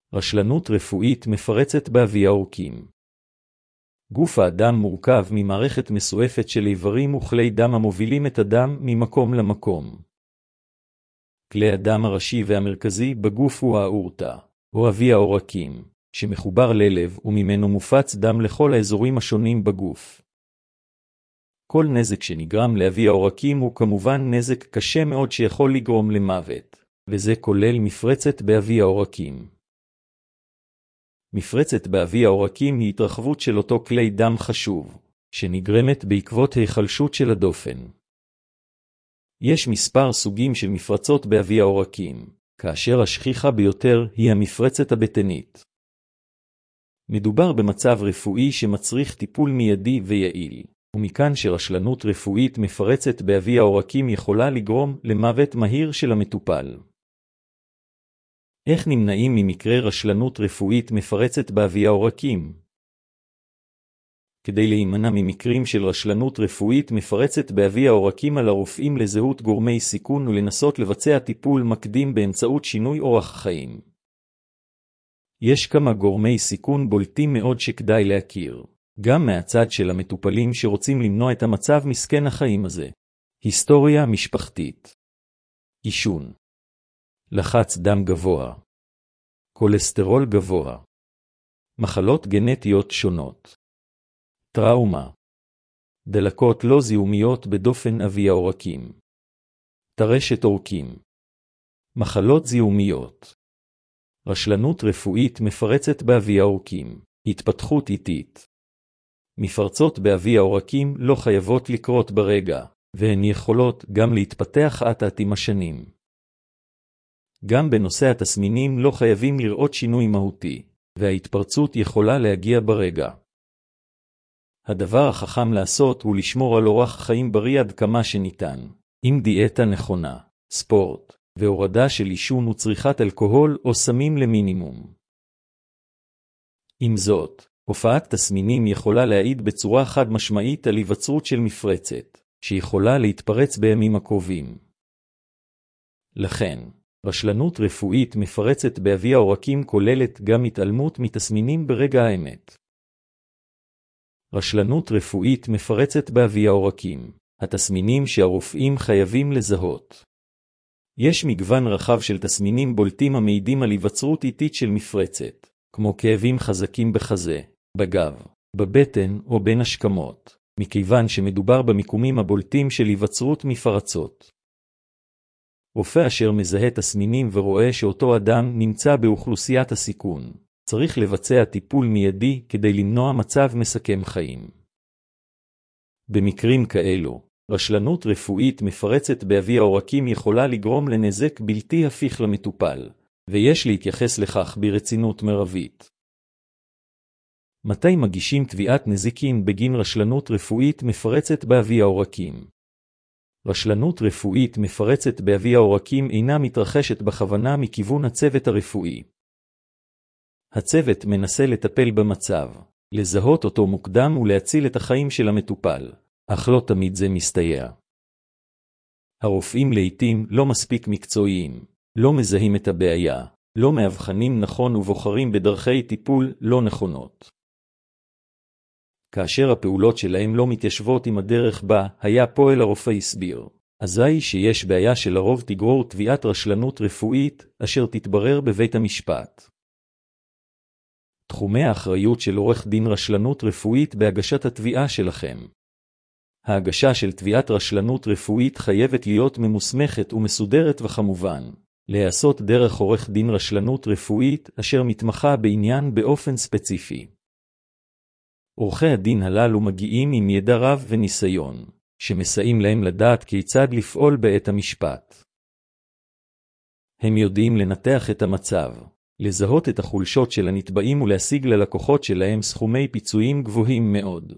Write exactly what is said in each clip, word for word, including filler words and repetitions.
רשלנות רפואית מפרצת באבי העורקים. גוף האדם מורכב ממערכת מסועפת של איברים וכלי דם המובילים את הדם ממקום למקום. כלי הדם הראשי והמרכזי בגוף הוא האורטה, או אבי העורקים, שמחובר ללב וממנו מופץ דם לכל האזורים השונים בגוף. כל נזק שנגרם לאבי העורקים הוא כמובן נזק קשה מאוד שיכול לגרום למוות, וזה כולל מפרצת באבי העורקים. מפרצת באבי העורקים היא התרחבות של אותו כלי דם חשוב, שנגרמת בעקבות היחלשות של הדופן. יש מספר סוגים של מפרצות באבי העורקים, כאשר השכיחה ביותר היא המפרצת הבטנית. מדובר במצב רפואי שמצריך טיפול מיידי ויעיל, ומכאן שרשלנות רפואית מפרצת באבי העורקים יכולה לגרום למוות מהיר של המטופל. איך נמנעים ממקרה רשלנות רפואית מפרצת באבי העורקים? כדי להימנע ממקרים של רשלנות רפואית מפרצת באבי העורקים על הרופאים לזהות גורמי סיכון ולנסות לבצע טיפול מקדים באמצעות שינוי אורח חיים. יש כמה גורמי סיכון בולטים מאוד שכדאי להכיר, גם מהצד של המטופלים שרוצים למנוע את המצב מסכן החיים הזה. היסטוריה משפחתית, עישון, לחץ דם גבוה, כולסטרול גבוה, מחלות גנטיות שונות, טראומה, דלקות לא זיהומיות בדופן אבי העורקים, טרשת עורקים, מחלות זיהומיות, רשלנות רפואית מפרצת באבי העורקים, התפתחות איטית. מפרצות באבי העורקים לא חייבות לקרות ברגע, והן יכולות גם להתפתח אט-אט עם השנים. גם בנושא התסמינים לא חייבים לראות שינוי מהותי, וההתפרצות יכולה להגיע ברגע. הדבר החכם לעשות הוא לשמור על אורח חיים בריא עד כמה שניתן, עם דיאטה נכונה, ספורט, והורדה של עישון וצריכת אלכוהול או סמים למינימום. עם זאת, הופעת תסמינים יכולה להעיד בצורה חד משמעית על היווצרות של מפרצת, שיכולה להתפרץ בימים הקרובים. לכן, רשלנות רפואית מפרצת באבי העורקים כוללת גם התעלמות מתסמינים ברגע האמת. רשלנות רפואית מפרצת באבי העורקים, התסמינים שהרופאים חייבים לזהות. יש מגוון רחב של תסמינים בולטים המעידים על היווצרות איטית של מפרצת, כמו כאבים חזקים בחזה, בגב, בבטן או בין השכמות, מכיוון שמדובר במיקומים הבולטים של היווצרות מפרצות. רופא אשר מזהה תסמינים ורואה שאותו אדם נמצא באוכלוסיית הסיכון, צריך לבצע טיפול מיידי כדי למנוע מצב מסכם חיים. במקרים כאלו, רשלנות רפואית מפרצת באבי העורקים יכולה לגרום לנזק בלתי הפיך למטופל, ויש להתייחס לכך ברצינות מרבית. מתי מגישים תביעת נזיקין בגין רשלנות רפואית מפרצת באבי העורקים? רשלנות רפואית מפרצת באבי העורקים אינה מתרחשת בכוונה מכיוון הצוות הרפואי. הצוות מנסה לטפל במצב, לזהות אותו מוקדם ולהציל את החיים של המטופל, אך לא תמיד זה מסתייע. הרופאים לעתים לא מספיק מקצועיים, לא מזהים את הבעיה, לא מאבחנים נכון ובוחרים בדרכי טיפול לא נכונות. כאשר הפעולות שלהם לא מתיישבות עם הדרך בה היה פועל הרופא הסביר, אזי שיש בעיה שלרוב תגרור תביעת רשלנות רפואית אשר תתברר בבית המשפט. תחומי האחריות של עורך דין רשלנות רפואית בהגשת התביעה שלכם. ההגשה של תביעת רשלנות רפואית חייבת להיות ממוסמכת ומסודרת וכמובן, להיעשות דרך עורך דין רשלנות רפואית אשר מתמחה בעניין באופן ספציפי. עורכי הדין הללו מגיעים עם ידע רב וניסיון, שמסייעים להם לדעת כיצד לפעול בעת המשפט. הם יודעים לנתח את המצב, לזהות את החולשות של הנתבעים ולהשיג ללקוחות שלהם סכומי פיצויים גבוהים מאוד.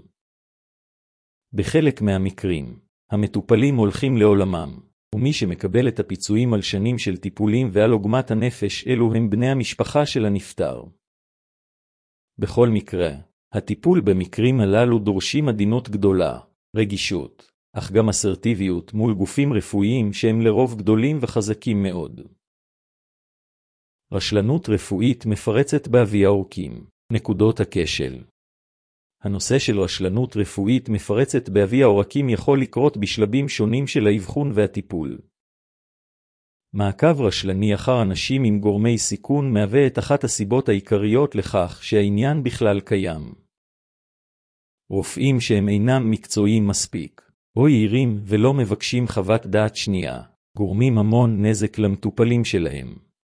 בחלק מהמקרים, המטופלים הולכים לעולמם, ומי שמקבל את הפיצויים על שנים של טיפולים ועל עוגמת הנפש אלו הם בני המשפחה של הנפטר. בכל מקרה, הטיפול במקרים הללו דורשים עדינות גדולה, רגישות, אך גם אסרטיביות מול גופים רפואיים שהם לרוב גדולים וחזקים מאוד. רשלנות רפואית מפרצת באבי העורקים. נקודות הכשל. הנושא של רשלנות רפואית מפרצת באבי העורקים יכול לקרות בשלבים שונים של האבחון והטיפול. מעקב רשלני אחר אנשים עם גורמי סיכון מהווה את אחת הסיבות העיקריות לכך שהעניין בכלל קיים. רופאים שהם אינם מקצועיים מספיק, או יעירים ולא מבקשים חוות דעת שנייה, גורמים המון נזק למטופלים שלהם.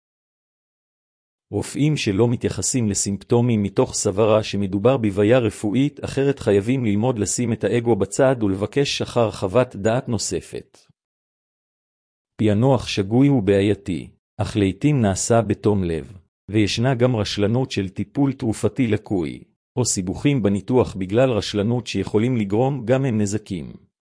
רופאים שלא מתייחסים לסימפטומים מתוך סברה שמדובר בבעיה רפואית אחרת חייבים ללמוד לשים את האגו בצד ולבקש אחר חוות דעת נוספת. פענוח שגוי הוא בעייתי, אך לעתים נעשה בתום לב, וישנה גם רשלנות של טיפול תרופתי לקוי, או סיבוכים בניתוח בגלל רשלנות שיכולים לגרום גם הם נזקים.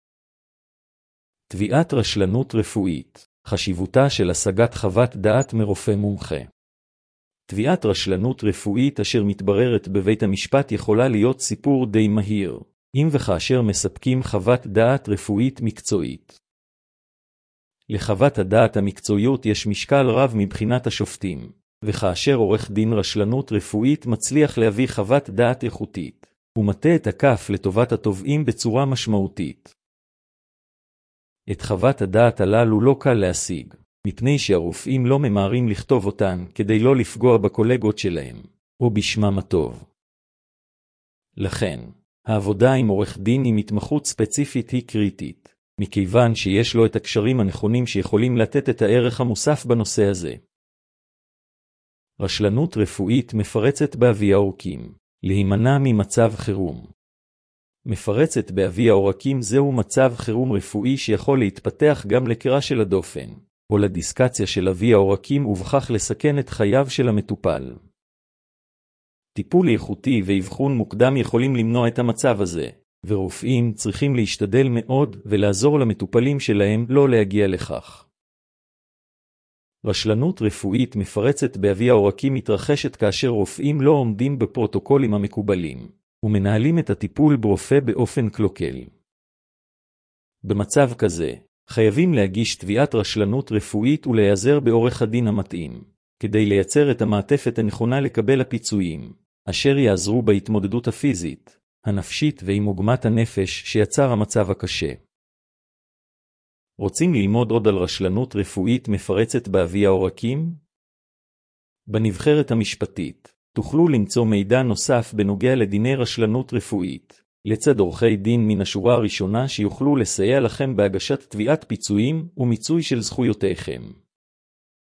תביעת רשלנות רפואית, חשיבותה של השגת חוות דעת מרופא מומחה. תביעת רשלנות רפואית אשר מתבררת בבית המשפט יכולה להיות סיפור די מהיר, אם וכאשר מספקים חוות דעת רפואית מקצועית. לחוות הדעת המקצועיות יש משקל רב מבחינת השופטים, וכאשר עורך דין רשלנות רפואית מצליח להביא חוות דעת איכותית, הוא מטה את הכף לטובת התובעים בצורה משמעותית. את חוות הדעת הללו לא קל להשיג, מפני שהרופאים לא ממהרים לכתוב אותן כדי לא לפגוע בקולגות שלהם, או בשמם הטוב. לכן, העבודה עם עורך דין עם התמחות ספציפית היא קריטית, מכיוון שיש לו את הקשרים הנכונים שיכולים לתת את הערך המוסף בנושא הזה. רשלנות רפואית מפרצת באבי העורקים, להימנע ממצב חירום. מפרצת באבי העורקים זהו מצב חירום רפואי שיכול להתפתח גם לקרע של הדופן, או לדיסקציה של אבי העורקים ובכך לסכן את חייו של המטופל. טיפול איכותי ואבחון מוקדם יכולים למנוע את המצב הזה, ורופאים צריכים להשתדל מאוד ולעזור למטופלים שלהם לא להגיע לכך. רשלנות רפואית מפרצת באבי העורקים מתרחשת כאשר רופאים לא עומדים בפרוטוקולים המקובלים, ומנהלים את הטיפול ברופא באופן קלוקל. במצב כזה, חייבים להגיש תביעת רשלנות רפואית ולהיעזר בעורך הדין המתאים, כדי לייצר את המעטפת הנכונה לקבל הפיצויים, אשר יעזרו בהתמודדות הפיזית, הנפשית ועם עוגמת הנפש שיצר המצב הקשה. רוצים ללמוד עוד על רשלנות רפואית מפרצת באבי העורקים? בנבחרת המשפטית, תוכלו למצוא מידע נוסף בנוגע לדיני רשלנות רפואית, לצד עורכי דין מן השורה הראשונה שיוכלו לסייע לכם בהגשת תביעת פיצויים ומיצוי של זכויותיכם.